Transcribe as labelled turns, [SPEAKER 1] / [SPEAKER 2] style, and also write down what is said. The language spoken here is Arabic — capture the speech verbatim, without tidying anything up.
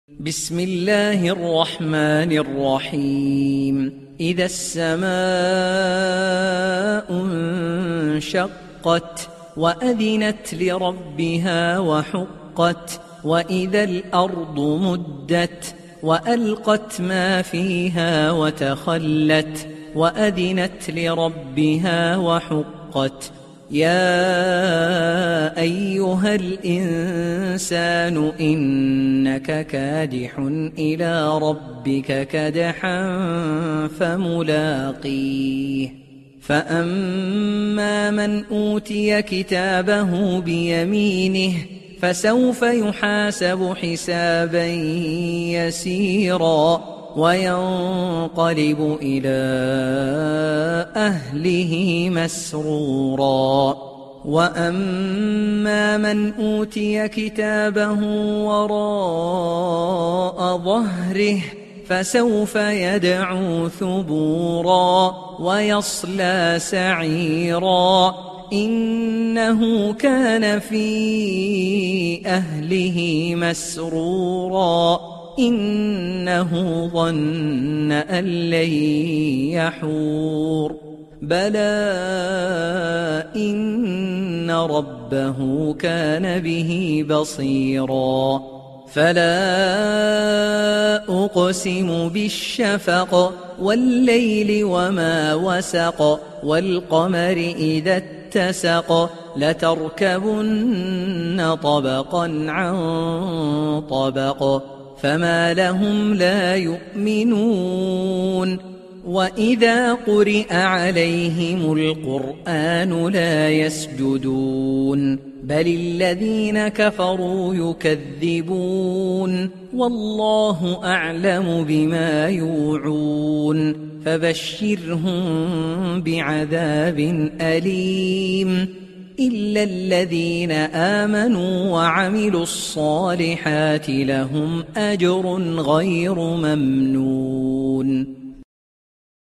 [SPEAKER 1] بسم الله الرحمن الرحيم إذا السماء انشقت وأذنت لربها وحقت وإذا الأرض مدت وألقت ما فيها وتخلت وأذنت لربها وحقت يا أيها الإنسان إنك كادح إلى ربك كدحا فملاقيه فأما من أوتي كتابه بيمينه فسوف يحاسب حسابا يسيرا وينقلب إلى أهله مسرورا وأما من أوتي كتابه وراء ظهره فسوف يدعو ثبورا ويصلى سعيرا إنه كان في أهله مسرورا إنه ظن أن لن يحور بلى إن ربه كان به بصيرا فلا أقسم بالشفق والليل وما وسق والقمر إذا اتسق لتركبن طبقا عن طبق فما لهم لا يؤمنون وإذا قرئ عليهم القرآن لا يسجدون بل الذين كفروا يكذبون والله أعلم بما يوعون فبشرهم بعذاب أليم إلا الذين آمنوا وعملوا الصالحات لهم أجر غير ممنون.